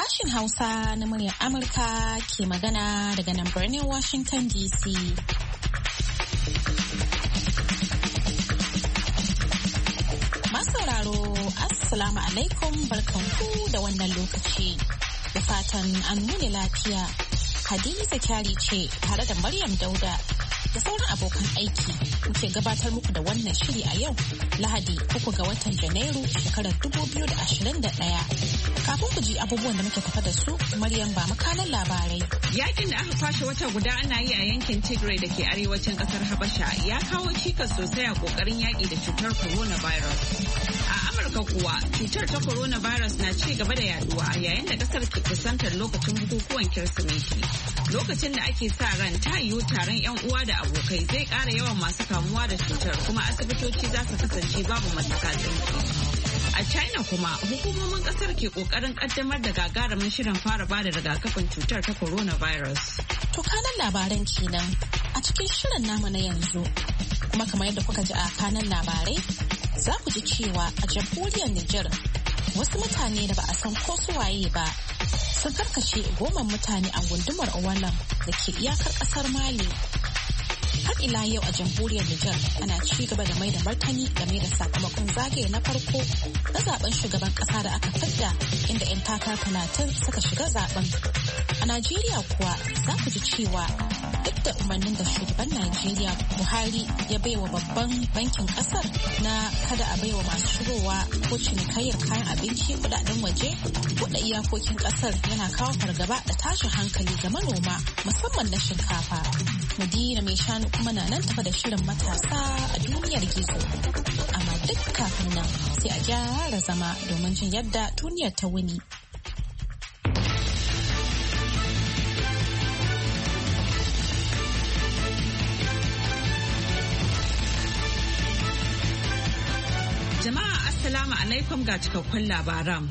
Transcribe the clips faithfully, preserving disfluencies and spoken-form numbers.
Sashin Hausa na muryar Amurka ke magana daga nan birnin Washington D C. Masauraro, Assalamu alaikum barkanku da wannan lokaci. Da fatan an nuna lafiya. Hadiza Kyari ce tare da Maryam Dauda da sauran abokan aiki muke gabatar muku da wannan shiri a yau Lahadi uku ga watan Janairu shekarar dubu biyu da ashirin da ɗaya. Kafin ku ji abubuwan da muke tafa da su, Maryam ba makanan labarai. Yakin da aka kwashe wata guda ana yi a yankin Tigray da ke arewacin kasar Habasha ya kawo cikas sosai a kokarin yaki da cutar coronavirus. A Amurka kuwa cutar ta coronavirus na ci gaba da yaduwa yayin da kasar ke kusantar lokacin bukukuwan Kirsimeti. Lokacin da ake sa ran ta yiwu taron 'yan uwa da abokai zai ƙara yawan masu kamuwa da cutar kuma asibitoci za su kasance babu matsakatsin. A China kuma hukumomin kasar ke kokarin kaddamar da gagarumin shirin fara bada rigakafin cutar ta coronavirus. To kanan labaran kenan a cikin shirin namu na yanzu. Kuma kamar yadda kuka ji a kanan labarai, za ku ji cewa a jamhuriyar Nijar wasu mutane da ba a san ko su waye ba sun karkashe goma mutane a gundumar Owalam da ke iyakar kasar Mali. Har ila yau a jamhuriyar Nijar ana ci gaba da mai da martani game da sakamakon zagaye na farko na zaben shugaban kasa da aka fidda inda 'yan takara talatin suka shiga zaben. A Najeriya kuwa za ku ji cewa duk da umarnin da shugaban Najeriya Buhari ya baiwa babban bankin kasar na kada a baiwa masu shigowa ko cinikayyar kayan abinci kudaden waje, buɗe iyakokin kasar yana kawo fargaba da tashin hankali ga manoma musamman na shinkafa. Madina mai shanu kuma na nan tafa da shirin matasa a duniyar gizo. Amma duk kafin nan sai a gyara zama domin jin yadda duniyar ta wuni. Jama'a Assalamu alaikum ga cikakkun labaran.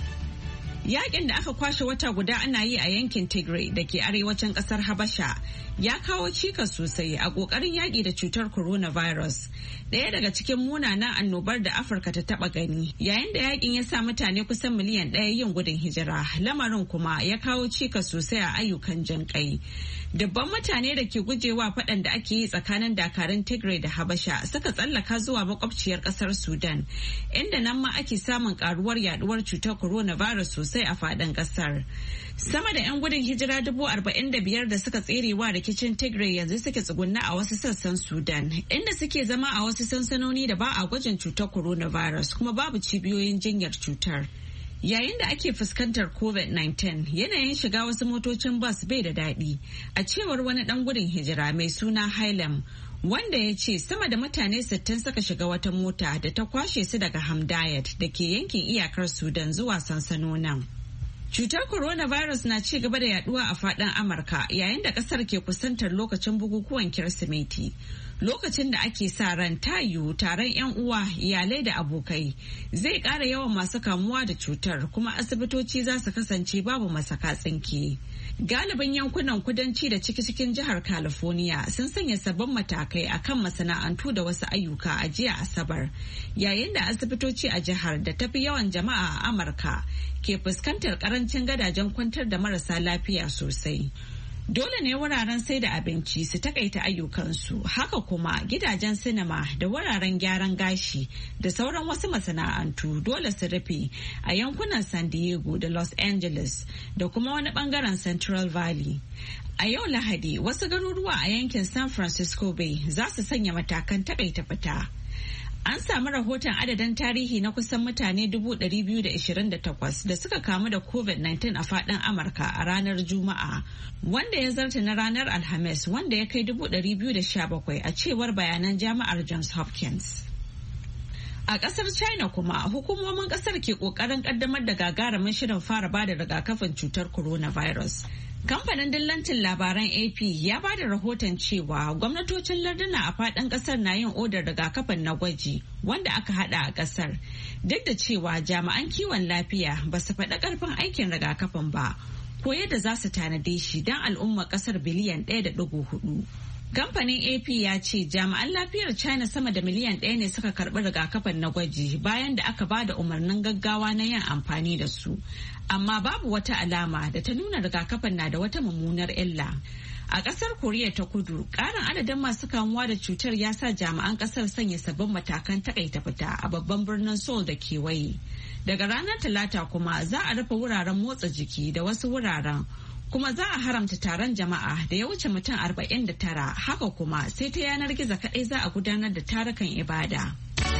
Yakin da aka kwashe wata guda ana yi a yankin Tigray da ke arewacin kasar Habasha ya kawo cikas sosai a kokarin yaki da cutar coronavirus. Daya daga cikin munanan annobar da Afirka ta taba gani. Yayin da yakin ya sa mutane kusan miliyan ɗaya yin gudun hijira, lamarin kuma ya kawo cikas sosai a ayyukan jinƙai. Dubban mutane da ke gujewa faɗan da ake yi tsakanin dakarun Tigray da Habasha suka tsallaka zuwa makwabciyar ƙasar Sudan, inda nan ma ake samun karuwar yaduwar cutar coronavirus sosai a faɗin ƙasar. Sama da 'yan gudun hijira dubu arba'in da biyar da suka tserewa rikicin Tigray yanzu suke tsugunna a wasu sassan Sudan, inda suke zama a wasu sansanoni da ba a gwajin cutar coronavirus kuma babu cibiyoyin jinyar cutar. Yayin da ake fuskantar covid nineteen, yanayin shiga wasu motocin bas bai da daɗi, a cewar wani ɗan gudun hijira mai suna Hailam, wanda ya ce sama da mutane sittin suka shiga wata mota da ta kwashe su daga Hamdayat da ke yankin iyakar Sudan zuwa sansanonin. Cutar coronavirus na ci gaba da yaduwa a faɗin Amurka yayin da ƙasar ke kusantar lokacin bukukuwan Kirsimeti. Lokacin da ake sa ran ta yiwu taron 'yan uwa, iyalai da abokai zai ƙara yawan masu kamuwa da cutar kuma asibitoci za su kasance babu masaka tsinke. Galibin yankunan kudanci da ciki-cikin jihar California sun sanya sabbin matakai akan masana'antu da wasu ayyuka a jiya Asabar, yayin da asibitoci a jihar da tafi yawan jama'a a Amurka ke fuskantar karancin gadajen kwantar da marasa lafiya sosai. Dole ne wuraren sai da abinci su takaita ayyukansu, haka kuma gidajen sinima da wuraren gyaran gashi da sauran wasu masana'antu dole su rufe a yankunan San Diego da Los Angeles da kuma wani bangaren Central Valley. A yau Lahadi, wasu garuruwa a yankin San Francisco Bay za su sanya matakan takaita fita. An samu rahoton adadin tarihi na kusan mutane dubu ɗari biyu da ashirin da takwas da suka kamu da covid nineteen a faɗin Amurka a ranar Juma'a, wanda ya zarta na ranar Alhamis wanda ya kai dubu ɗari biyu da sha bakwai a cewar bayanan jami'ar Johns Hopkins. A ƙasar China kuma hukumomin ƙasar ke ƙoƙarin ƙaddamar da gagarumin shirin fara bada rigakafin cutar coronavirus. Kamfanin dillancin labaran A P ya ba da rahoton cewa gwamnatocin larduna a faɗin ƙasar na yin odar rigakafin na gwaji wanda aka haɗa a ƙasar. Duk da cewa jami'an kiwon lafiya ba su faɗi ƙarfin aikin rigakafin ba ko yadda za su tanade shi don al'ummar ƙasar biliyan ɗaya da ɗigo hudu. Kamfanin A P ya ce jami'an lafiyar China sama da miliyan ɗaya ne suka karɓi rigakafin na gwaji bayan da aka ba da umarnin gaggawa na yin amfani da su. Amma babu wata alama da ta nuna rigakafin na da wata mummunar illa. A ƙasar Koriya ta Kudu, ƙarin adadin masu kamuwa da cutar ya sa jami'an ƙasar sanya sabbin matakan takaita fita a babban birnin Seoul da kewaye. Daga ranar Talata kuma za a rufe wuraren motsa jiki da wasu wuraren. Kuma za a haramta taron jama'a da ya wuce mutum arba'in da tara, haka kuma sai ta yanar gizo kaɗai za a gudanar da tarukan ibada.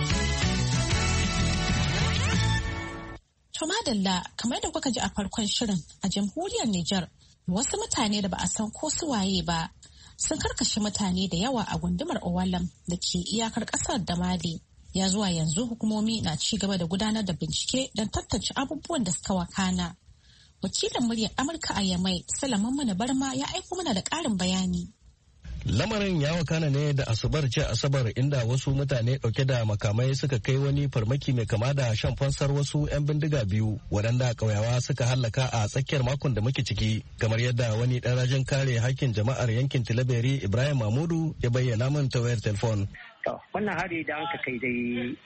To madalla, kamar da kuka ji a farkon shirin, a jamhuriyar Nijar wasu mutane da ba a san ko su waye ba sun karkashe mutane da yawa a gundumar Owalam da ke iyakar ƙasar da Mali. Ya zuwa yanzu hukumomi na ci gaba da gudanar da bincike don tantance abubuwan da suka wakana. Wakilin muryar Amurka a Yamai, Salaman Mana Barma ya aiko mana da ƙarin bayani. Lamarin ya wakana ne da Asabar ce Asabar inda wasu mutane ɗauke da makamai suka kai wani farmaki mai kama da shan fansar wasu 'yan bindiga biyu waɗanda ƙauyawa suka hallaka a tsakiyar makon da muke ciki, kamar yadda wani ɗan rajin kare hakkin jama'ar yankin Tilaberi Ibrahim Mahmudu ya bayyana min ta wayar telefon. Wannan hari da aka kai dai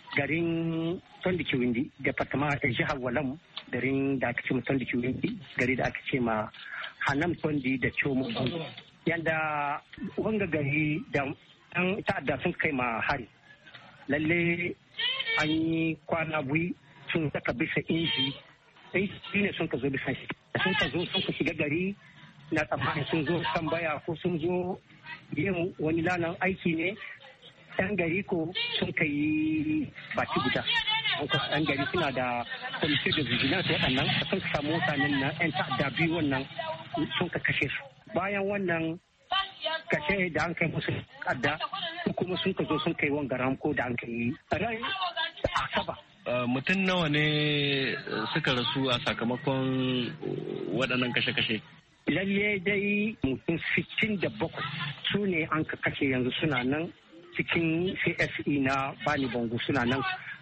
garin Tondikiwindi, departement da jihar Walam, garin da aka ce ma Tondikiwindi, gari da aka ce ma Hanam Tondi da Chomo. Yanda wanga gari da ɗan ta'adda sun kai ma hari. Lalle an yi kwana biyu sun saka bisa inji, sai ne sun ka zo bisa shi. Sun ka zo sun ka shiga gari na tsammanin sun zo tambaya ko sun zo yin wani lanan aiki ne. Ɗan gari ko sun ka yi baki guda. Ɗan gari suna da kwamitin da vigilance waɗannan sun ka samu mutanen na 'yan ta'adda biyu wannan sun ka kashe su. Bayan wannan kashe da an kai musu kadda kuma sun ka zo sun kai wangaram ko da an kai rai asaba. Mutum nawa ne suka rasu a sakamakon waɗannan kashe-kashe? Lalle dai mutum sittin da bakwai su ne an ka kashe yanzu suna nan cikin C S E na Bani Bango suna nan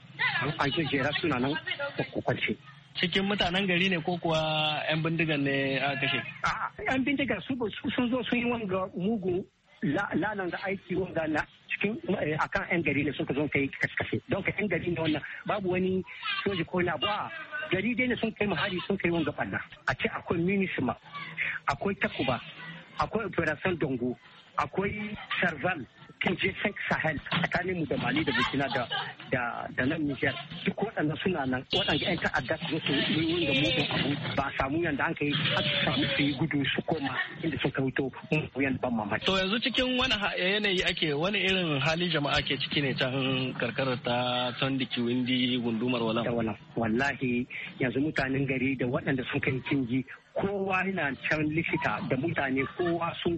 an jejjera suna nan kwakwance. Cikin mutanen gari ne ko kuwa 'yan bindigan ne a kashe? A'a, 'yan bindigan su sun zo sun yi wanga mugu lanan da aiki wanga na cikin akan 'yan gari ne suka zo kai kashe. Don ka 'yan gari ne wannan babu wani soji ko na ba gari dai ne sun kai hari sun kai wanga ɓanna. A ce akwai minisma, akwai takuba, akwai operation dongo, akwai sarval, kinje sahel tsakanin mu da mali da burkina da da nan niger duk waɗanda suna nan waɗanda yan ta'adda su su yi wanda mugun abu ba samu yanda an kai aka samu su yi gudu su koma inda suka wuto mun ban mamaki. To yanzu cikin wani yanayi ake wani irin hali jama'a ke ciki ne can karkarar ta Tondikiwindi gundumar Walam? Wallahi yanzu mutanen gari da waɗanda sun kai kinji kowa yana can likita da mutane kowa sun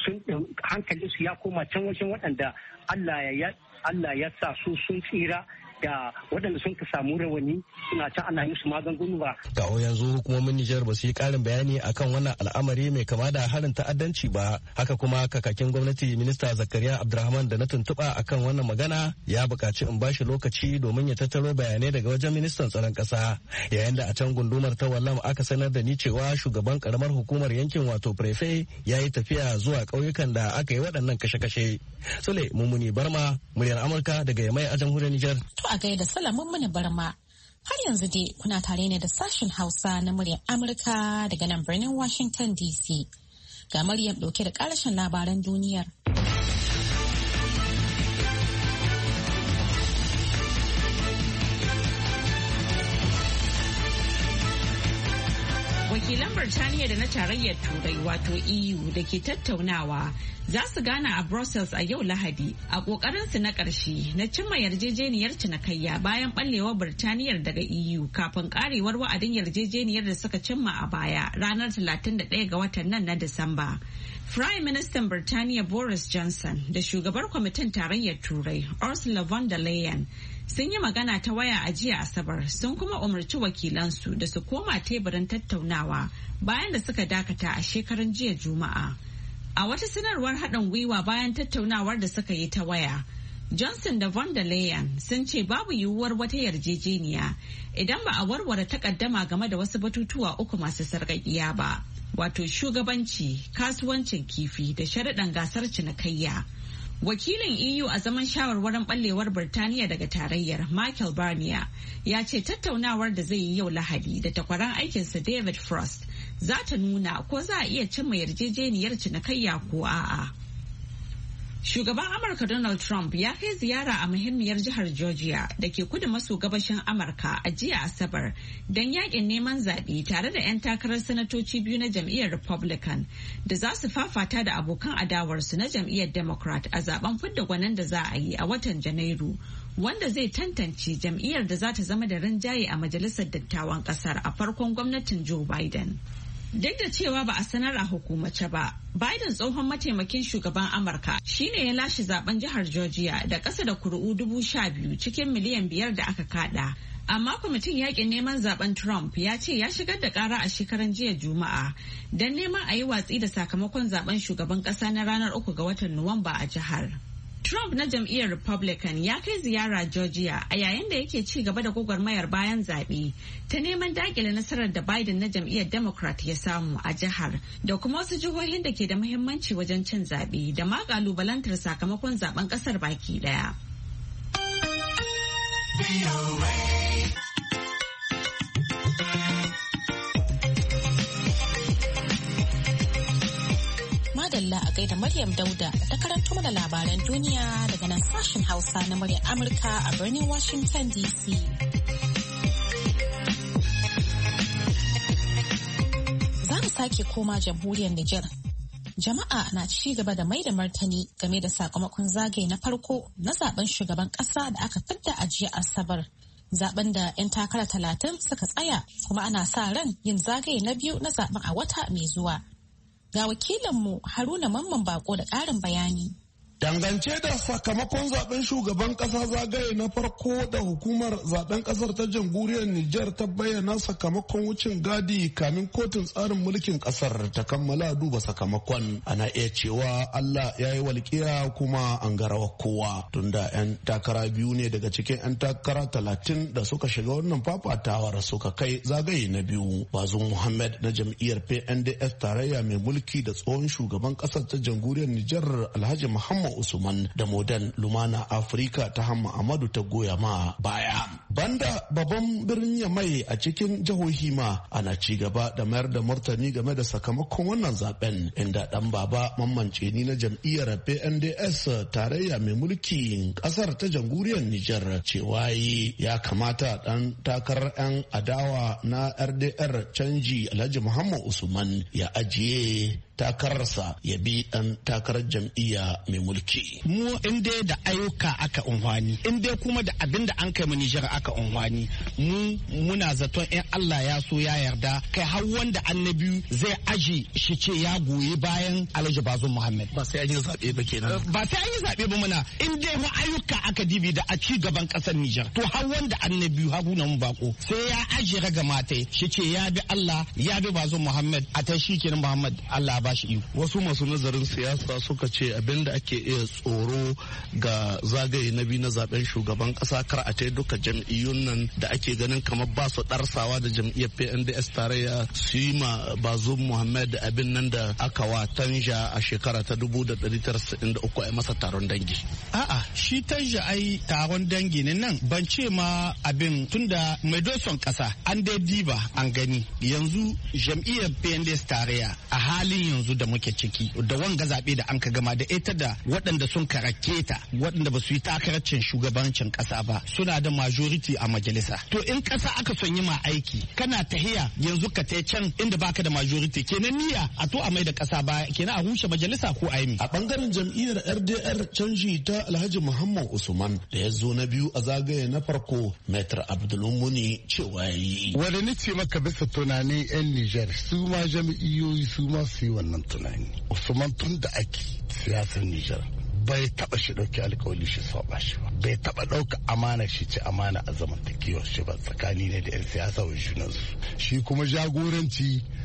hankali su ya koma can wajen waɗanda Allah ya Allah ya sa su sun tsira da waɗanda sun ka samu rawani suna can ana musu magungunu ba. Kawo yanzu hukumomin Nijar ba su yi ƙarin bayani akan wannan al'amari mai kama da harin ta'addanci ba. Haka kuma kakakin gwamnati minista Zakariya Abdurrahman da na tuntuɓa akan wannan magana ya buƙaci in bashi lokaci domin ya tattaro bayanai daga wajen ministan tsaron ƙasa. Yayin da a can gundumar ta Wallam aka sanar da ni cewa shugaban karamar hukumar yankin wato prefe ya yi tafiya zuwa ƙauyukan da aka yi waɗannan kashe-kashe. Sule Mumuni Barma, muryar Amurka daga Yamai a jamhuriyar Nijar. A gaida Salamun Mani Barma. Har yanzu dai kuna tare ne da sashen Hausa na muryar Amurka daga nan birnin Washington D C. Ga Maryam ɗauke da ƙarashin labaran duniyar. Wakilan Birtaniya da na tarayyar Turai wato E U da ke tattaunawa za su gana a Brussels a yau Lahadi a ƙoƙarinsu na ƙarshe na cimma yarjejeniyar cinikayya bayan ɓallewar Birtaniyar daga E U kafin ƙarewar wa'adin yarjejeniyar da suka cimma a baya ranar talatin da ɗaya ga watan nan na Disamba. Prime Minister Birtaniya Boris Johnson da shugabar kwamitin tarayyar Turai Ursula von der Leyen sun yi magana ta waya a jiya Asabar sun kuma umarci wakilansu da su koma teburin tattaunawa bayan da suka dakata a shekaran jiya Juma'a. A wata sanarwar haɗin gwiwa bayan tattaunawar da suka yi ta waya, Johnson da von der Leyen sun ce babu yiwuwar wata yarjejeniya idan ba a warware takaddama game da wasu batutuwa uku masu sarƙaƙiya ba. wato shugabanci, kasuwancin kifi da sharaɗan gasar cinikayya. Wakilin E U a zaman shawarwarin ɓallewar Birtaniya daga tarayyar Michael Barnier ya ce tattaunawar da zai yi yau Lahadi da takwaran aikinsa David Frost za ta nuna ko za a iya cimma yarjejeniyar cinikayya ko a'a. Shugaban Amurka Donald Trump ya kai ziyara a muhimmiyar jihar Georgia da ke kudu maso gabashin Amurka a jiya Asabar don yakin neman zaɓe tare da 'yan takarar sanatoci biyu na jam'iyyar Republican da za su fafata da abokan adawarsu na jam'iyyar Democrat a zaben fidda gwanin da za a yi a watan Janairu, wanda zai tantance jam'iyyar da za ta zama da rinjaye a majalisar dattawan ƙasar a farkon gwamnatin Joe Biden. Duk da cewa ba a sanar a hukumace ba, Biden tsohon mataimakin shugaban Amurka shine ya lashe zaben jihar Georgia da ƙasa da kuri'u dubu sha biyu cikin miliyan biyar da aka kada. Amma kwamitin yakin neman zaben Trump ya ce ya shigar da ƙara a shekaran jiya Juma'a don neman a yi watsi da sakamakon zaben shugaban ƙasa na ranar uku ga watan Nuwamba a jihar. Trump na jam'iyyar Republican ya kai ziyara Georgia a yayin da yake ci gaba da gwagwarmayar bayan zaɓe ta neman dakile nasarar da Biden na jam'iyyar Democrat ya samu a jihar da kuma wasu jihohin da ke da muhimmanci wajen cin zaɓe da ma ƙalubalantar sakamakon zaben ƙasar baki ɗaya. Madalla a gaida Maryam Dauda ta karanto mana labaran duniya daga nan sashen Hausa na muryar Amurka a birnin Washington D C. Za mu sake koma jamhuriyar Nijar. Jama'a na ci gaba da mai da martani game da sakamakon zagaye na farko na zaben shugaban ƙasa da aka fidda a jiya Asabar. Zaben da 'yan takara talatin suka tsaya kuma ana sa ran yin zagaye na biyu na zaben a wata mai zuwa. Ga wakilinmu Haruna Mamman Bako da ƙarin bayani. Dangance da sakamakon zaben shugaban kasa zagaye na farko da hukumar zaben kasar ta jamhuriyar Nijar ta bayyana sakamakon wucin gadi kamin kotun tsarin mulkin kasar ta kammala duba sakamakon, ana iya cewa Allah ya yi walƙiya kuma an garawa kowa, tunda 'yan takara biyu ne daga cikin 'yan takara talatin da suka shiga wannan fafatawar suka kai zagaye na biyu. Bazum Muhammad na jam'iyyar P N D S tarayya mai mulki da tsohon shugaban kasar ta jamhuriyar Nijar Alhaji Muhammad Usman da Modern Lumana Afrika ta Hamma Amadu ta goya ma baya. Banda babban birnin Yamai a cikin jihohi ma ana ci gaba da mayar da martani game da sakamakon wannan zaben, inda dan baba Mamman Ceni na jam'iyyar P N D S tarayya mai mulki kasar ta jamhuriyar Nijar cewa ya kamata dan takarar 'yan adawa na R D R canji Alhaji Muhammad Usman ya ajiye takararsa ya bi dan takarar jam'iyya mai mulki. Mu in dai da ayyuka aka unhwani, in dai kuma da abin da an kai mu Nijar aka unhwani, mu muna zaton in Allah ya so ya yarda kai har wanda annabi zai aji shi ce ya goyi bayan Alhaji Bazum Muhammad. Ba sai an yi zaɓe ba kenan. Ba sai an yi zaɓe ba muna, in dai mu ayyuka aka dibi da a ci gaban ƙasar Nijar. To har wanda annabi Haruna mu bako sai ya aji raga matai shi ce ya bi Allah ya bi Bazum Muhammad a ta shi kenan Muhammad Allah ba shi. Wasu masu nazarin siyasa suka ce abinda ake iya tsoro ga zagaye na biyu na zaben shugaban kasa kar a ta duka jam'iyyun nan da ake ganin kamar ba su darsawa da jam'iyyar P N D S tarayya su yi ma Bazum Muhammad abin nan da aka wa Tanja a shekara ta dubu da ɗari tara da uku a masa taron dangi. A'a shi Tanja ai taron dangi ne nan ban ce ma abin tunda mai doson kasa an dai diba an gani yanzu jam'iyyar P N D S tarayya a halin yanzu da muke ciki da wanga zaɓe da an ka gama da ita da waɗanda sun karake ta waɗanda ba su yi takaracin shugabancin ƙasa ba suna da majority a majalisa. To in ƙasa aka son yi ma aiki kana tahiya yanzu ka tai can inda baka da majority kenan niyya a to a mai da ƙasa ba kenan a rushe majalisa ko a yi. A bangaren jam'iyyar R D R canji ta Alhaji Muhammad Usman da ya zo na biyu a zagaye na farko Maitre Abdulmuni cewa yi. Wanda ni ce maka bisa tunanin 'yan Nijar su ma jam'iyyoyi su ma su yi wannan tunani. Usman tun da ake siyasar Nijar bai taba shi dauki alkawali shi saba shi ba, bai taba dauka amana shi ce amana a zamantakewar shi ba tsakani ne da 'yan siyasa wa junansu. Shi kuma jagoranci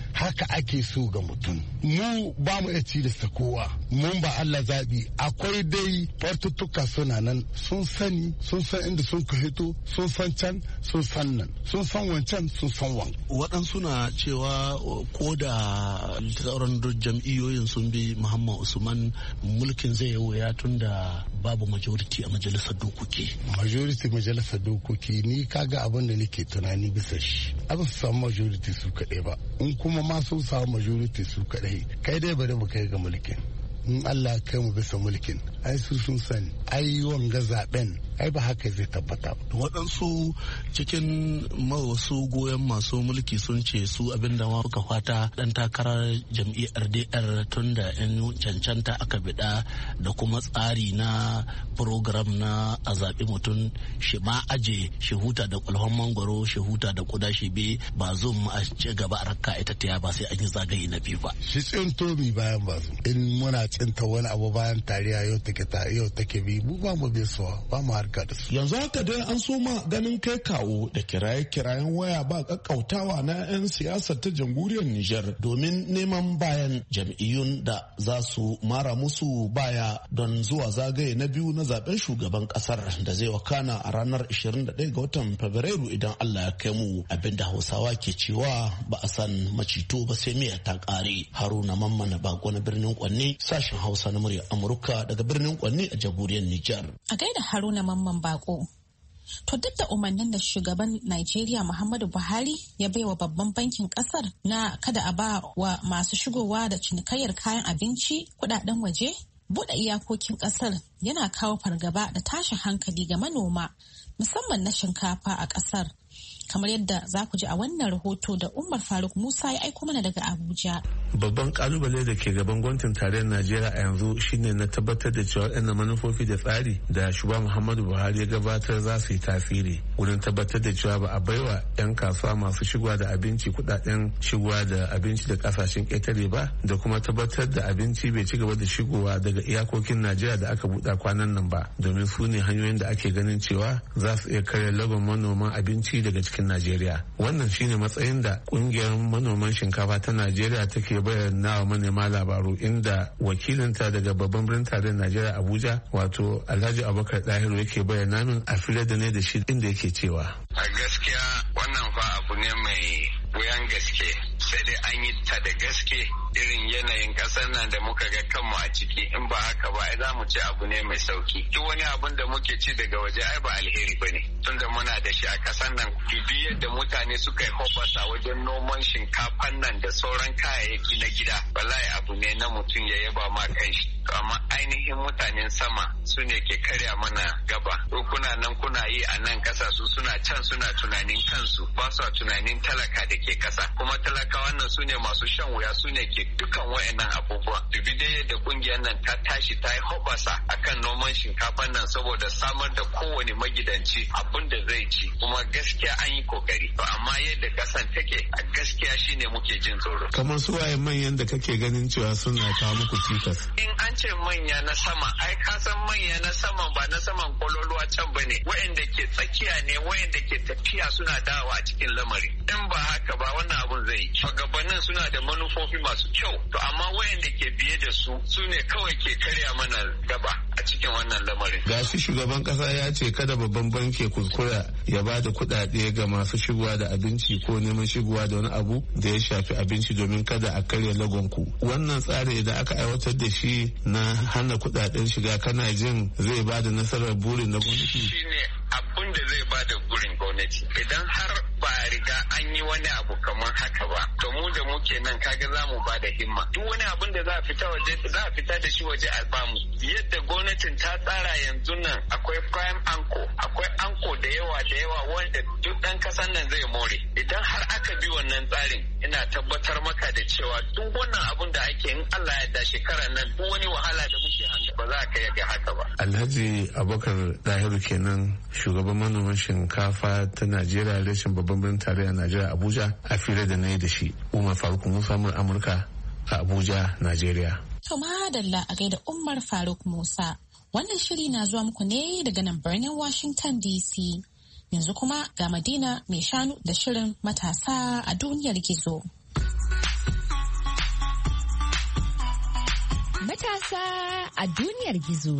haka ake so ga mutum. Mu ba mu iya tilasta kowa, mun ba Allah zaɓi. Akwai dai fartuttuka suna nan, sun sani, sun san inda sun ka hito, sun san can, sun san nan, sun san wancan, sun san wan. Waɗansu na cewa ko da sauran jam'iyyoyin sun bi Muhammad Usman mulkin zai yi wuya tun da babu majority a majalisar dokoki. Majority majalisar dokoki ni kaga abin da nake tunani bisa shi. Abin su samu majority su kaɗai ba. In kuma ma sun samu majority su kaɗai, kai dai bari mu kai ga mulkin. In Allah kai mu bisa mulkin, ai su sun sani, ai wanga zaben ai ba haka zai tabbata. Waɗansu cikin wasu goyon masu mulki sun ce su abin da muka fata ɗan takarar jam'iyyar D R tun da yan cancanta aka biɗa da kuma tsari na program na a zaɓi mutum shi ma aje shi huta da kwalhon mangwaro shi huta da kuda shi bi ba zo mu a ci gaba a rakka ita ta ba sai an yi zagaye na biyu ba. Shi tsinto mi bayan ba su. In muna tsinta wani abu bayan tariya yau take ta yau take bi mu ba mu bi suwa ba mu harka da su. Yanzu haka dai an soma ganin kai kawo da kiraye-kirayen waya ba kakkautawa na 'yan siyasar ta jamhuriyar Nijar domin neman bayan jam'iyyun da za su mara musu baya don zuwa zagaye na biyu na zaben shugaban kasar da zai wakana a ranar ishirin da ɗaya ga watan Fabrairu idan Allah ya kai mu, abinda Hausawa ke cewa ba a san macito ba sai miya ta kare. Haruna Mamman Bako na birnin Kwanne, sashen Hausa na murya Amurka daga birnin Kwanne a jamhuriyar Nijar. A gaida Haruna Mamman Bako. To duk da umarnin da shugaban Najeriya Muhammadu Buhari ya baiwa babban bankin kasar na kada a ba wa masu shigowa da cinikayyar kayan abinci kudaden waje, buɗe iyakokin kasar yana kawo fargaba da tashin hankali ga manoma musamman na shinkafa a kasar. Kamar yadda za ku ji a wannan rahoto da Umar Faruk Musa ya aiko mana daga Abuja. Babban kalubale da ke gaban gwamnatin tarayyar Najeriya a yanzu shine na tabbatar da cewa waɗannan manufofi da tsari da shugaba Muhammadu Buhari ya gabatar za su yi tasiri wurin tabbatar da cewa ba a baiwa 'yan kasuwa masu shigowa da abinci kudaden shigowa da abinci da kasashen ƙetare ba, da kuma tabbatar da abinci bai ci gaba da shigowa daga iyakokin Najeriya da aka buɗa kwanan nan ba, domin su ne hanyoyin da ake ganin cewa za su iya karya lagon manoman abinci daga cikin Najeriya. Wannan shine matsayin da kungiyar manoman shinkafa ta Najeriya take bayyana wa manema labaru, inda wakilinta daga babban birnin tarayyar Najeriya Abuja wato Alhaji Abubakar Dahiru yake bayyana min a fira da ne da shi inda yake cewa. A gaskiya wannan fa abu ne mai wuyan gaske, sai dai an yi ta da gaske irin yanayin kasar nan da muka ga kanmu a ciki. In ba haka ba ai za mu ci abu ne mai sauki. Duk wani abun da muke ci daga waje ai ba alheri ba ne, tunda muna da shi a kasar nan. Dubi yadda mutane suka yi hoɓasa wajen noman shinkafan nan da sauran kayayyaki na gida, wallahi abu ne na mutum ya yaba ma kanshi. Amma ainihin mutanen sama su ne ke karya mana gaba. Kuna nan kuna yi a nan kasa, su suna can suna tunanin kansu, ba su tunanin talaka da ke kasa. Kuma talakawan nan su ne masu shan wuya, su ne ke dukan wayannan abubuwa. Dubi dai yadda kungiyar nan ta tashi ta yi hoɓasa akan noman shinkafan nan saboda samar da kowane magidanci abin da zai ci. Kuma gaskiya an yi kokari. To amma yadda kasan take a gaskiya shine muke jin tsoro. Kamar su waye manyan da kake ganin cewa suna kawo muku cikas? In an ce manya na sama, ai ka san manya na sama ba na saman kololuwa can bane, wayanda ke tsakiya ne, wayanda ke tafiya suna dawowa a cikin lamari. In ba haka ba wannan abun zai yi. Shugabannin suna da manufofi masu kyau, to amma wayanda ke biye da su su ne kawai ke karya mana gaba a cikin wannan lamarin. Gashi shugaban kasa ya ce kada babban banki kuskura ya ba da kuɗaɗe ga masu shigowa da abinci ko neman shigowa da wani abu da ya shafi abinci domin kada a karya lagonku. Wannan tsari idan aka aiwatar da shi na hana kuɗaɗen shiga, kana jin zai ba da nasarar burin na gwamnati? Shine abun da zai ba da burin gwamnati. Idan har ba a riga an yi wani abu kamar haka ba, to mu da muke nan kaga za mu ba da himma. Duk wani abun da za a fita waje za a fita da shi waje a bamu. Yadda gwamnatin ta tsara yanzu nan akwai prime anko, akwai anko da yawa da yawa wanda duk ɗan kasan nan zai more. Idan har aka bi wannan tsarin, ina tabbatar maka da cewa duk wannan abun da ake in Allah ya da shekara nan duk wani wahala da muke hanga ba za a kai ga haka ba. Alhaji Abubakar Dahiru kenan, shugaban manoman shinkafa ta Najeriya rashin babban birnin tarayya Najeriya Abuja, a fira da na yi da shi. Umar Faruk Musa Amurka a Abuja, Najeriya. To madalla a gaida Umar Faruk Musa. Wannan shiri na zuwa muku ne daga nan birnin Washington D C. Yanzu kuma ga Madina mai shanu da shirin matasa a duniyar gizo. Matasa a duniyar gizo.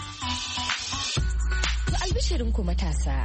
To albishirinku matasa.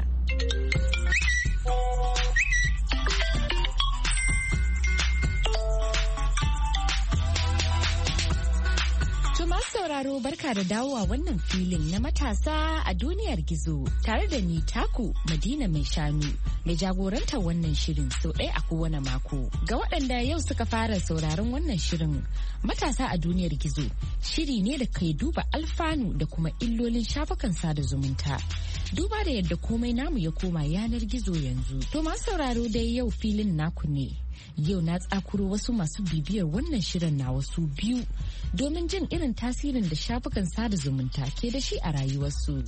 sauraro barka da dawowa wannan filin na matasa a duniyar gizo tare da ni taku Madina mai shanu mai jagorantar wannan shirin sau ɗaya a kowane mako. Ga waɗanda yau suka fara sauraron wannan shirin matasa a duniyar gizo shiri ne da kai duba alfanu da kuma illolin shafukan sada zumunta. Duba da yadda komai namu ya koma yanar gizo yanzu. To masu sauraro dai yau filin naku ne. Yau na tsakuro wasu masu bibiyar wannan shirin na wasu biyu domin jin irin tasirin da shafukan sada zumunta ke da shi a rayuwarsu.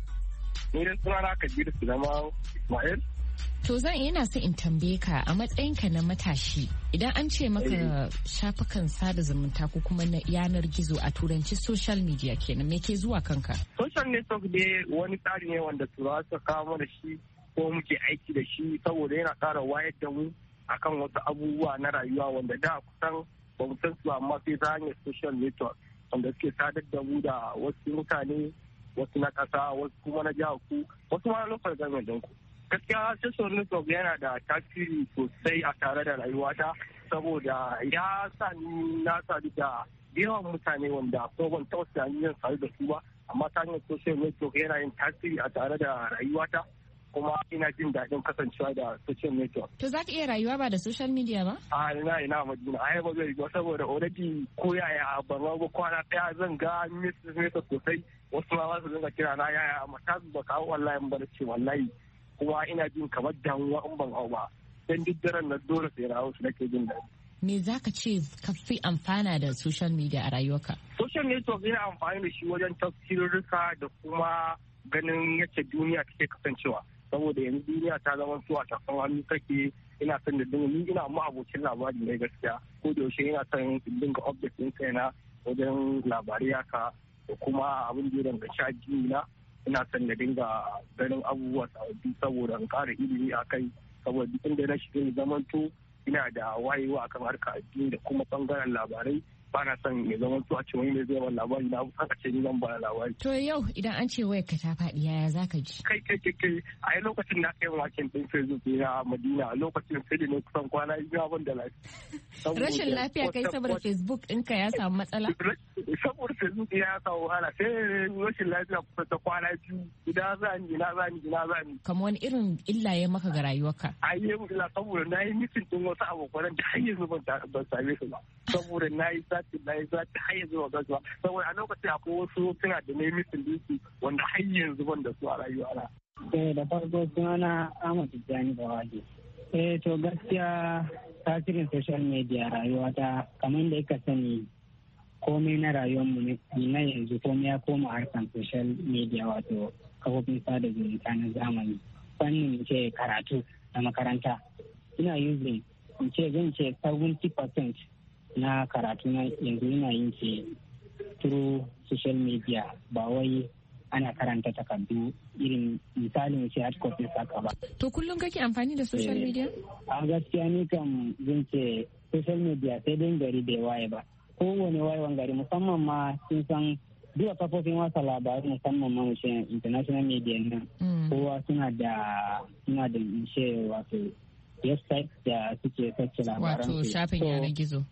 Ni da sunana Kabiru Sulaiman Ismail. To zan yana so in tambaye ka a matsayinka na matashi idan an ce maka shafukan sada zumunta ko kuma na yanar gizo a turanci social media kenan me ke zuwa kanka? Social network dai wani tsari ne wanda turawa suka kawo mana shi ko muke aiki da shi saboda yana ƙara wayar da mu akan wasu abubuwa na rayuwa wanda da kusan ba mu san su amma sai ta hanyar social network wanda suke sadar da mu da wasu mutane wasu na ƙasa wasu kuma na jihar ku wasu ma lokacin government ku. Gaskiya social network yana da tasiri sosai a tare da rayuwata saboda ya sa ni na sadu da yawan mutane wanda ko ban taɓa tunanin yin sadu da su ba amma ta hanyar social network yana yin tasiri a tare da rayuwata. Kuma ina jin daɗin kasancewa da social network. To za ka iya rayuwa ba da social media ba? A ina ina Madina, ai ba zai ba saboda already ko yaya ban ga kwana ɗaya zan ga message sosai wasu ma su dinga kira na yaya amma ta ba kawo wallahi ba da ce wallahi kuma ina jin kamar damuwa in ban hau ba dan duk daren na dole sai na hau su nake jin daɗi. Me za ka ce ka fi amfana da social media a rayuwarka? Social network yana amfani da shi wajen tafsirarka da kuma ganin yadda duniya take kasancewa. Saboda yanzu duniya ta zama su a tafin hannu take ina son da dinga ni ina ma abocin labari ne gaskiya ko da yaushe ina son dinga update din kaina wajen labarai haka da kuma abin da ya danganci addini na ina son da dinga ganin abubuwa sababbi saboda in ƙara ilimi a kai saboda duk inda na shiga zamanto ina da wayewa akan harkar addini da kuma bangaren labarai ba na son ya zama to a ce wani ne zai wani labari na aka ce ni zan ba labari. To yau idan an ce wayar ka ta faɗi yaya za ka ji? Kai kai kai kai a yi lokacin da aka yi waken ɗin Facebook na Madina a lokacin sai da ne kusan kwana biyu abin da lafiya. Rashin lafiya kai saboda Facebook ɗinka ya samu matsala? Saboda Facebook ya samu wahala sai rashin lafiya kusa ta kwana biyu ina za ni ina za ni ina za ni. Kamar wani irin illa ya maka ga rayuwarka? A yi illa saboda na yi mitin ɗin wasu abokanan da har yanzu ban same su ba. Saboda na yi na yi zaki har yanzu ba gazuwa saboda a lokacin akwai wasu suna da na mitin dinsu wanda har yanzu ban da su a rayuwa na. Eh da farko sunana Ahmad Tijjani Bawaje. Eh to gaskiya tasirin social media rayuwa ta kamar da ka sani komai na rayuwarmu ne na yanzu komai ya koma harkan social media wato kafofin sada zumunta na zamani. Fannin ce karatu na makaranta ina using in ce zan ce seventy percent na karatu na yanzu yana yin ce through social media ba wai ana karanta takardu irin misalin ce hard copy saka ba. To kullum kake amfani da social media? A gaskiya ni kam zan ce social media sai dai gari bai waye ba. Kowane wayewan gari musamman ma sun san duka kafofin wasa labaru musamman ma wuce international media nan. Kowa suna da suna da ce wato website da suke sace labaran. Wato shafin yanar gizo.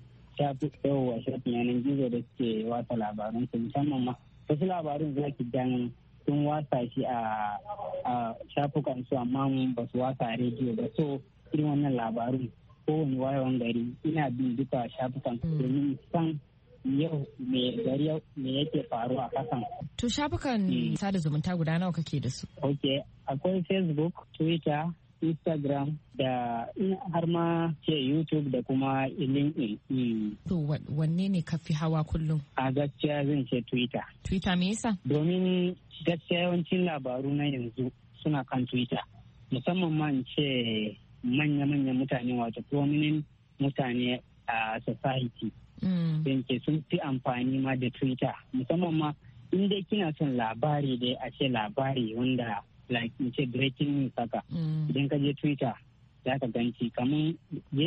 shafi yawa shafin yanar gizo da suke wasa labarun su musamman ma wasu labarun za ki dan sun wasa shi a shafukan su amma ba su wasa a rediyo ba so irin wannan labarun kowane wayewan gari ina bin duka shafukan domin san yau me gari me yake faru a kasan. To shafukan sada zumunta guda nawa kake da su? Ok akwai Facebook, Twitter, Instagram da har ma ce YouTube da kuma LinkedIn. To wanne ne ka fi hawa kullum? A gaskiya zan ce Twitter. Twitter me yasa? Domin gaskiya yawancin labaru na yanzu suna kan Twitter. Musamman ma in ce manya-manyan mutane wato prominent mutane a society. Zan ce sun fi amfani ma da Twitter. Musamman ma in dai kina son labari dai a ce labari wanda like in ce breaking news haka idan ka je Twitter za ka ganci kamar yin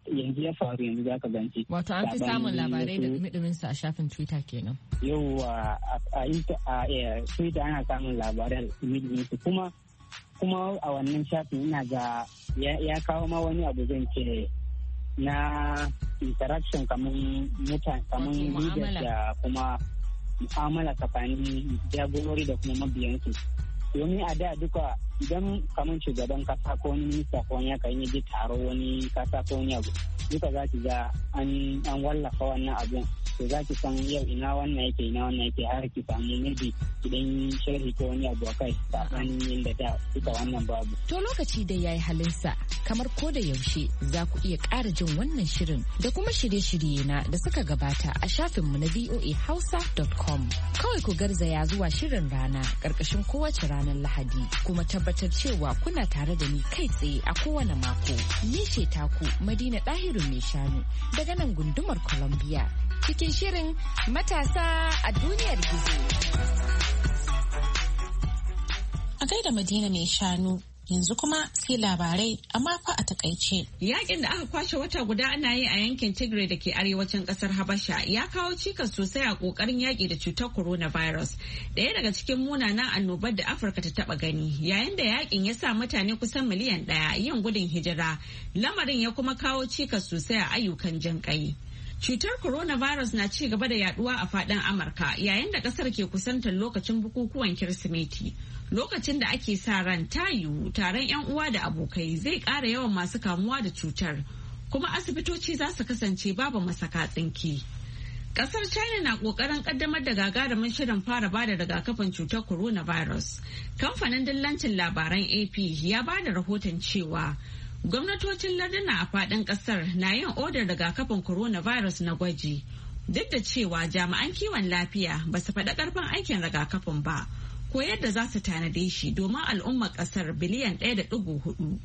yanzu ya faru yanzu za ka ganci. Wato an fi samun labarai da dumi sa a shafin Twitter kenan. Yawwa a Twitter ana samun labarai da dumi su kuma kuma a wannan shafin ina ga ya kawo ma wani abu zan ce na interaction kamar mutane kamar leaders da kuma mu'amala tsakanin jagorori da kuma mabiyansu. Domin a da duka idan kamar shugaban kasa ko wani minista ko wani yakan yi taro wani kasa ko wani abu duka za ki ga an wallafa wannan abun to za ki san yau ina wannan yake ina wannan yake har ki samu maybe idan sharhi ko wani abu akai tsakanin yadda da duka wannan babu. To lokaci da yayi halinsa kamar ko da yaushe za ku iya ƙara jin wannan shirin da kuma shirye-shirye na da suka gabata a shafinmu na v o a hausa dot com. Kawai ku garzaya zuwa shirin rana ƙarƙashin kowace ranar Lahadi kuma tabbatar cewa kuna tare da ni kai tsaye a kowane mako. Ni ce taku Madina Dahiru mai shanu daga nan gundumar Columbia cikin shirin matasa a duniyar gizo. A gaida Madina mai shanu. Yanzu kuma sai labarai amma fa a takaice. Yakin da aka kwashe wata guda ana yi a yankin Tigray da ke arewacin kasar Habasha ya kawo cikas sosai a kokarin yaki da cutar coronavirus. Daya daga cikin munanan annobar da Afirka ta taba gani, yayin da yakin ya sa mutane kusan miliyan ɗaya yin gudun hijira. Lamarin ya kuma kawo cikas sosai a ayyukan jinƙai. Cutar coronavirus na ci gaba da yaduwa a faɗin Amurka yayin da ƙasar ke kusantar lokacin bukukuwan Kirsimeti. Lokacin da ake sa ran tayu taron 'yan uwa da abokai zai ƙara yawan masu kamuwa da cutar, kuma asibitoci za su kasance babu masaka tsinki. Ƙasar China na ƙoƙarin ƙaddamar da gagarumin shirin fara bada rigakafin cutar coronavirus. Kamfanin dillancin labaran A P ya bada rahoton cewa gwamnatocin larduna a faɗin ƙasar na yin odar rigakafin coronavirus na gwaji, duk da cewa jami'an kiwon lafiya ba su faɗa ƙarfin aikin rigakafin ba ko yadda za su tanade shi domin al'ummar ƙasar biliyan ɗaya da ɗigo hudu.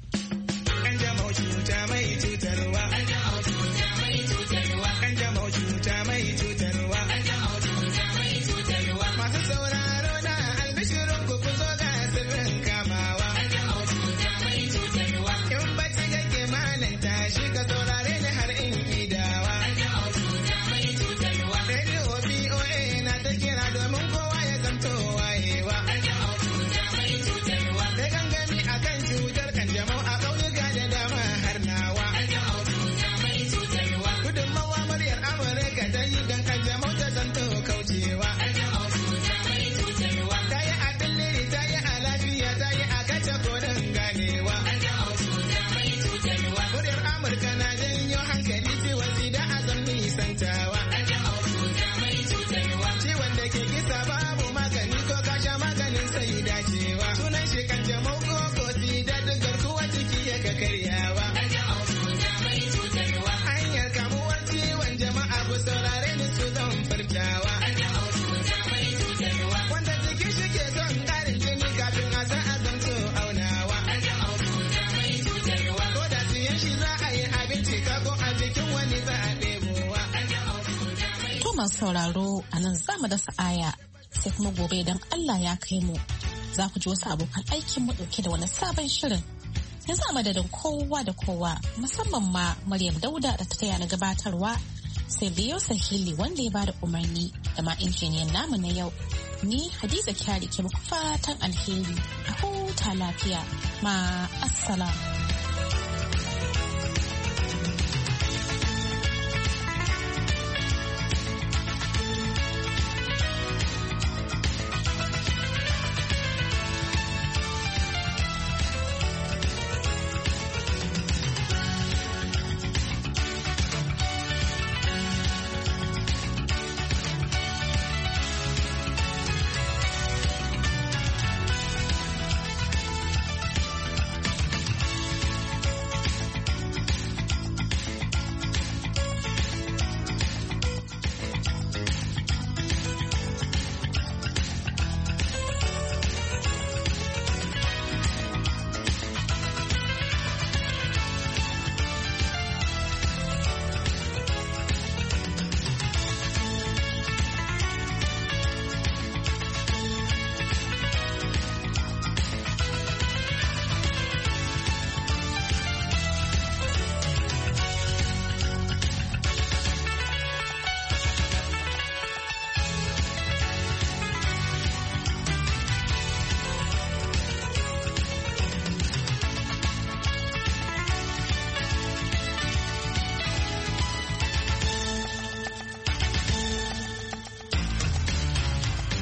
masu sauraro a nan za mu dasa aya sai kuma gobe idan Allah ya kai mu za ku ji wasu abokan aikin mu dauke da wani sabon shirin. Yanzu a madadin kowa da kowa musamman ma Maryam Dauda da ta taya na gabatarwa sai biyo Sahili wanda ya bada umarni da ma injiniyan namu na yau. Ni Hadiza Kyari ke muku fatan alheri a huta lafiya ma assalamu.